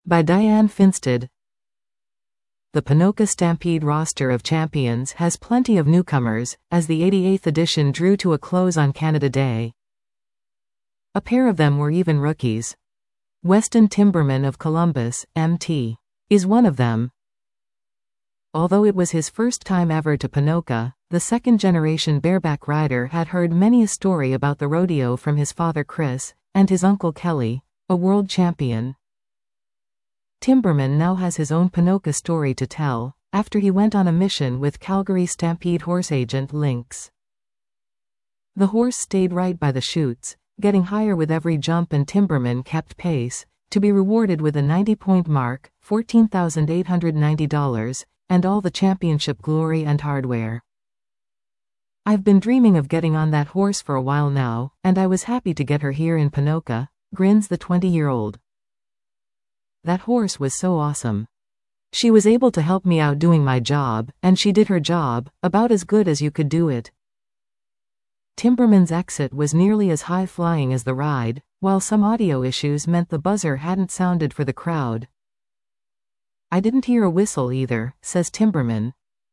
by Diane Finstad. The Ponoka Stampede roster of champions has plenty of newcomers, as the 88th edition drew to a close on Canada Day. A pair of them were even rookies. Weston Timberman of Columbus, MT, is one of them. Although it was his first time ever to Ponoka, the second-generation bareback rider had heard many a story about the rodeo from his father Chris, and his uncle Kelly, a world champion. Timberman now has his own Ponoka story to tell, after he went on a mission with Calgary Stampede horse agent Lynx. The horse stayed right by the chutes, getting higher with every jump, and Timberman kept pace, to be rewarded with a 90-point mark, $14,890, and all the championship glory and hardware. I've been dreaming of getting on that horse for a while now, and I was happy to get her here in Ponoka, grins the 20-year-old. That horse was so awesome. She was able to help me out doing my job, and she did her job, about as good as you could do it. Timberman's exit was nearly as high-flying as the ride, while some audio issues meant the buzzer hadn't sounded for the crowd. I didn't hear a whistle either, says Timberman.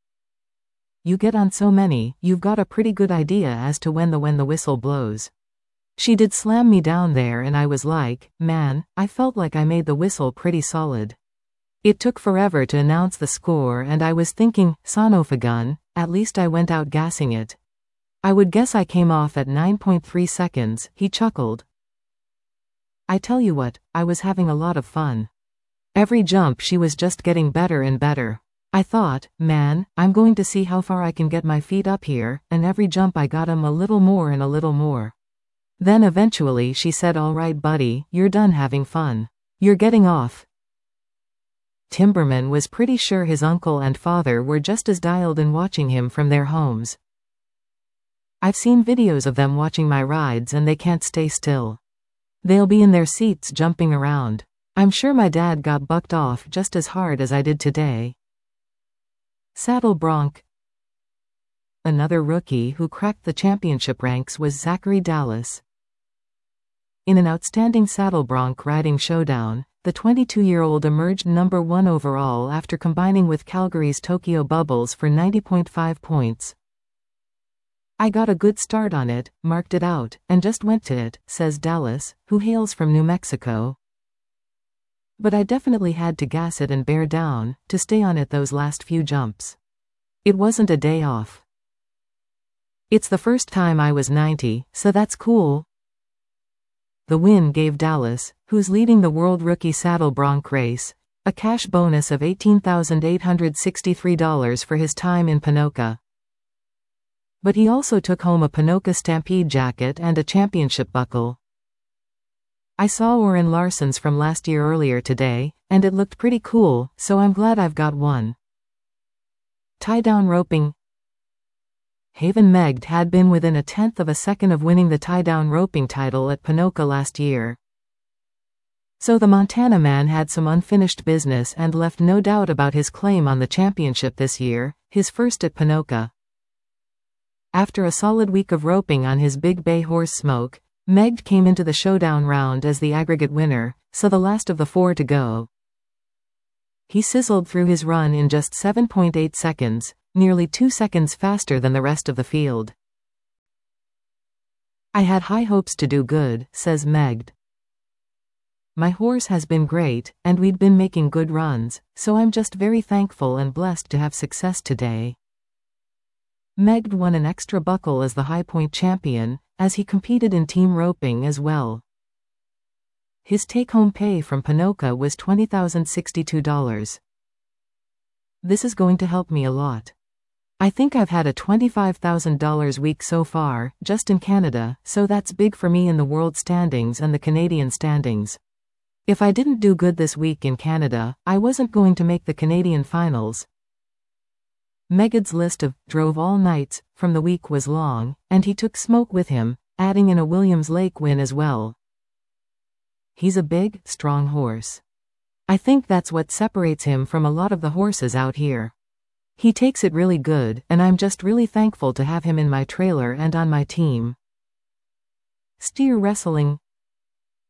You get on so many, you've got a pretty good idea as to when the whistle blows. She did slam me down there, and I was like, man, I felt like I made the whistle pretty solid. It took forever to announce the score, and I was thinking, son of a gun, at least I went out gassing it. I would guess I came off at 9.3 seconds, he chuckled. I tell you what, I was having a lot of fun. Every jump she was just getting better and better. I thought, man, I'm going to see how far I can get my feet up here, and every jump I got 'em a little more and a little more. Then eventually she said, all right buddy, you're done having fun. You're getting off. Timberman was pretty sure his uncle and father were just as dialed in watching him from their homes. I've seen videos of them watching my rides and they can't stay still. They'll be in their seats jumping around. I'm sure my dad got bucked off just as hard as I did today. Saddle Bronc. Another rookie who cracked the championship ranks was Zachary Dallas. In an outstanding saddle bronc riding showdown, the 22-year-old emerged number 1 overall after combining with Calgary's Tokyo Bubbles for 90.5 points. I got a good start on it, marked it out, and just went to it, says Dallas, who hails from New Mexico. But I definitely had to gas it and bear down, to stay on it those last few jumps. It wasn't a day off. It's the first time I was 90, so that's cool. The win gave Dallas, who's leading the World Rookie Saddle Bronc race, a cash bonus of $18,863 for his time in Ponoka. But he also took home a Ponoka Stampede jacket and a championship buckle. I saw Oren Larson's from last year earlier today, and it looked pretty cool, so I'm glad I've got one. Tie-down roping. Haven Megd had been within 1/10 of a second of winning the tie-down roping title at Ponoka last year. So the Montana man had some unfinished business and left no doubt about his claim on the championship this year, his first at Ponoka. After a solid week of roping on his Big Bay horse Smoke, Megd came into the showdown round as the aggregate winner, so the last of the 4 to go. He sizzled through his run in just 7.8 seconds, nearly 2 seconds faster than the rest of the field. I had high hopes to do good, says Megd. My horse has been great, and we'd been making good runs, so I'm just very thankful and blessed to have success today. Megd won an extra buckle as the High Point champion, as he competed in team roping as well. His take-home pay from Ponoka was $20,062. This is going to help me a lot. I think I've had a $25,000 week so far, just in Canada, so that's big for me in the world standings and the Canadian standings. If I didn't do good this week in Canada, I wasn't going to make the Canadian finals. Megd's list of drove all nights from the week was long, and he took Smoke with him, adding in a Williams Lake win as well. He's a big, strong horse. I think that's what separates him from a lot of the horses out here. He takes it really good, and I'm just really thankful to have him in my trailer and on my team. Steer wrestling.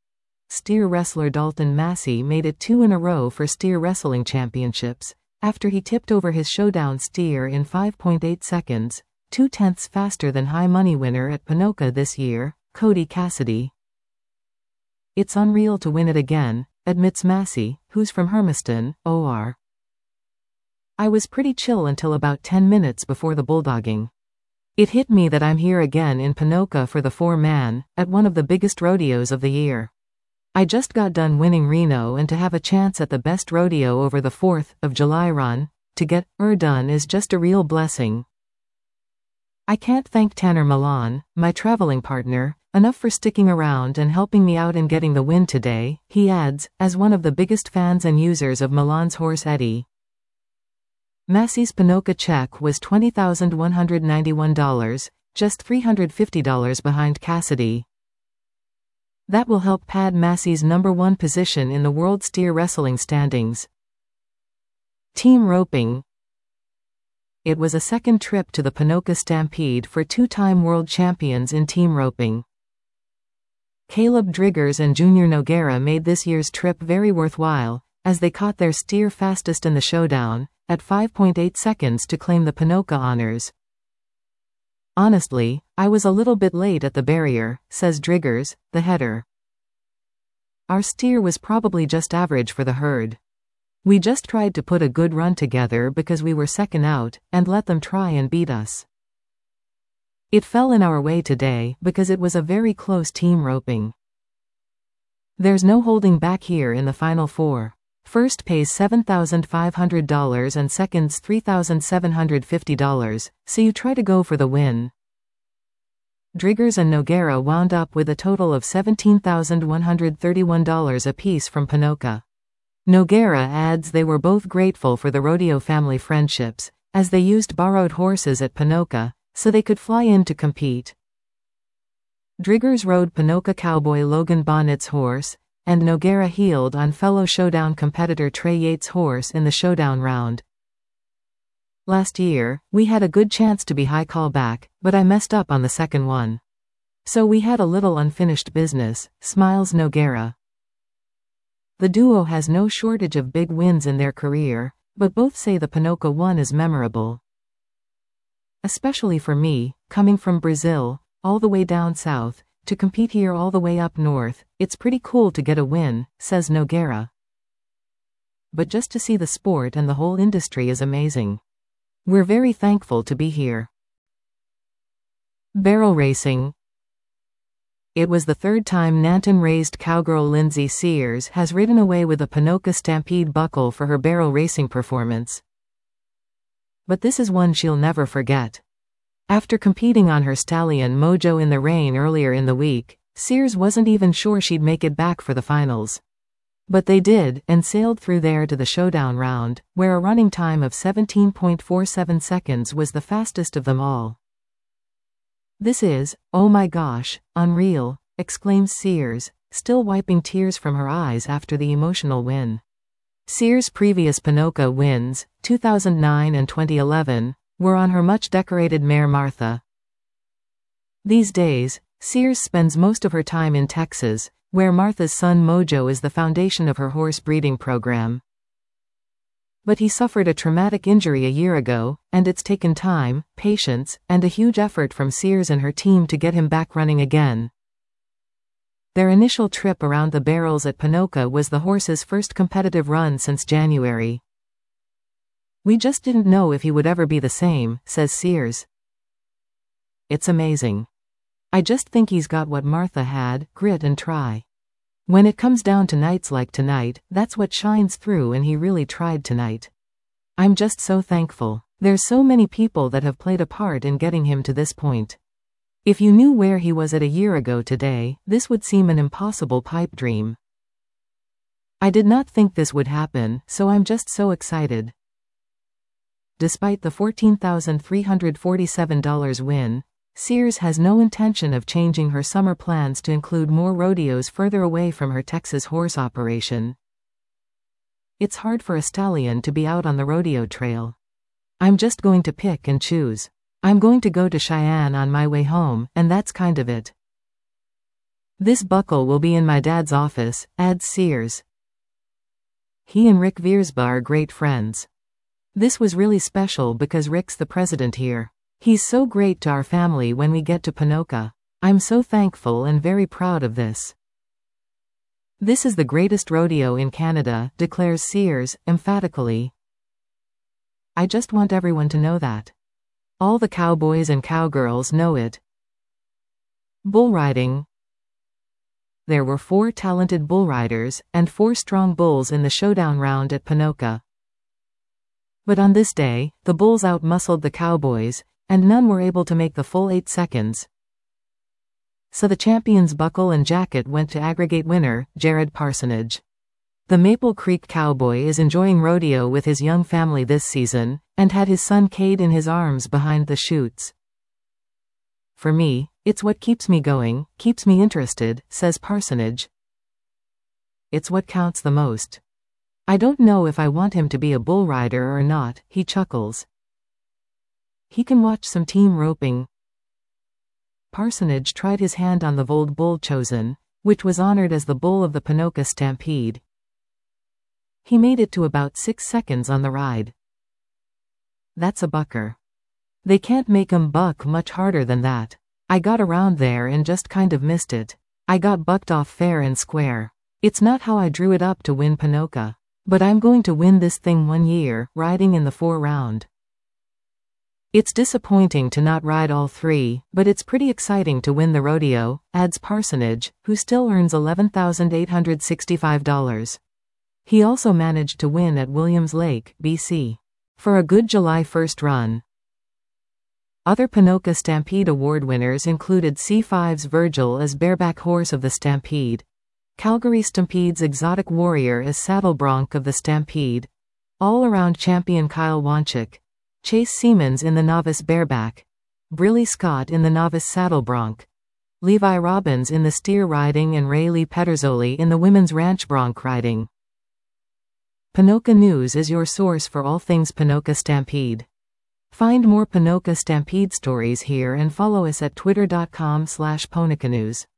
steer wrestler Dalton Massey made it 2 in a row for steer wrestling championships, after he tipped over his showdown steer in 5.8 seconds, 2/10 faster than high money winner at Ponoka this year, Cody Cassidy. It's unreal to win it again, admits Massey, who's from Hermiston, OR. I was pretty chill until about 10 minutes before the bulldogging. It hit me that I'm here again in Ponoka for the 4-man, at one of the biggest rodeos of the year. I just got done winning Reno, and to have a chance at the best rodeo over the 4th of July run, to get done is just a real blessing. I can't thank Tanner Milan, my traveling partner, enough for sticking around and helping me out in getting the win today, he adds, as one of the biggest fans and users of Milan's horse Eddie. Massey's Ponoka check was $20,191, just $350 behind Cassidy. That will help pad Massey's #1 position in the World Steer Wrestling standings. Team roping. It was a second trip to the Ponoka Stampede for 2-time world champions in team roping. Caleb Driggers and Junior Noguera made this year's trip very worthwhile, as they caught their steer fastest in the showdown, at 5.8 seconds to claim the Ponoka honors. Honestly, I was a little bit late at the barrier, says Driggers, the header. Our steer was probably just average for the herd. We just tried to put a good run together because we were second out, and let them try and beat us. It fell in our way today because it was a very close team roping. There's no holding back here in the final 4. First pays $7,500 and second's $3,750, so you try to go for the win. Driggers and Noguera wound up with a total of $17,131 apiece from Ponoka. Noguera adds they were both grateful for the rodeo family friendships, as they used borrowed horses at Ponoka, so they could fly in to compete. Driggers rode Ponoka cowboy Logan Bonnett's horse, and Noguera heeled on fellow Showdown competitor Trey Yates' horse in the showdown round. Last year, we had a good chance to be high callback, but I messed up on the second one. So we had a little unfinished business, smiles Noguera. The duo has no shortage of big wins in their career, but both say the Ponoka one is memorable. Especially for me, coming from Brazil, all the way down south, to compete here all the way up north, it's pretty cool to get a win, says Noguera. But just to see the sport and the whole industry is amazing. We're very thankful to be here. Barrel racing. It was the 3rd time Nanton-raised cowgirl Lindsay Sears has ridden away with a Ponoka Stampede buckle for her barrel racing performance. But this is one she'll never forget. After competing on her stallion Mojo in the rain earlier in the week, Sears wasn't even sure she'd make it back for the finals. But they did, and sailed through there to the showdown round, where a running time of 17.47 seconds was the fastest of them all. This is, oh my gosh, unreal, exclaims Sears, still wiping tears from her eyes after the emotional win. Sears' previous Ponoka wins, 2009 and 2011, were on her much-decorated mare Martha. These days, Sears spends most of her time in Texas, where Martha's son Mojo is the foundation of her horse breeding program. But he suffered a traumatic injury a year ago, and it's taken time, patience, and a huge effort from Sears and her team to get him back running again. Their initial trip around the barrels at Ponoka was the horse's first competitive run since January. We just didn't know if he would ever be the same, says Sears. It's amazing. I just think he's got what Martha had, grit and try. When it comes down to nights like tonight, that's what shines through, and he really tried tonight. I'm just so thankful. There's so many people that have played a part in getting him to this point. If you knew where he was at a year ago today, this would seem an impossible pipe dream. I did not think this would happen, so I'm just so excited. Despite the $14,347 win, Sears has no intention of changing her summer plans to include more rodeos further away from her Texas horse operation. It's hard for a stallion to be out on the rodeo trail. I'm just going to pick and choose. I'm going to go to Cheyenne on my way home, and that's kind of it. This buckle will be in my dad's office, adds Sears. He and Rick Viersba are great friends. This was really special because Rick's the president here. He's so great to our family when we get to Ponoka. I'm so thankful and very proud of this. This is the greatest rodeo in Canada, declares Sears, emphatically. I just want everyone to know that. All the cowboys and cowgirls know it. Bull riding. There were 4 talented bull riders, and 4 strong bulls in the showdown round at Ponoka. But on this day, the bulls outmuscled the cowboys, and none were able to make the full 8 seconds. So the champion's buckle and jacket went to aggregate winner, Jared Parsonage. The Maple Creek cowboy is enjoying rodeo with his young family this season, and had his son Cade in his arms behind the chutes. For me, it's what keeps me going, keeps me interested, says Parsonage. It's what counts the most. I don't know if I want him to be a bull rider or not, he chuckles. He can watch some team roping. Parsonage tried his hand on the Vold bull chosen, which was honored as the bull of the Ponoka Stampede. He made it to about 6 seconds on the ride. That's a bucker. They can't make 'em buck much harder than that. I got around there and just kind of missed it. I got bucked off fair and square. It's not how I drew it up to win Ponoka. But I'm going to win this thing one year, riding in the 4 round. It's disappointing to not ride all 3, but it's pretty exciting to win the rodeo, adds Parsonage, who still earns $11,865. He also managed to win at Williams Lake, BC. For a good July 1st run. Other Ponoka Stampede Award winners included C5's Virgil as Bareback Horse of the Stampede, Calgary Stampede's Exotic Warrior as Saddle Bronc of the Stampede, all-around champion Kyle Wanchik, Chase Siemens in the Novice Bareback, Briley Scott in the Novice Saddle Bronc, Levi Robbins in the Steer Riding, and Rayleigh Pedersoli in the Women's Ranch Bronc Riding. Ponoka News is your source for all things Ponoka Stampede. Find more Ponoka Stampede stories here and follow us at twitter.com/PonokaNews.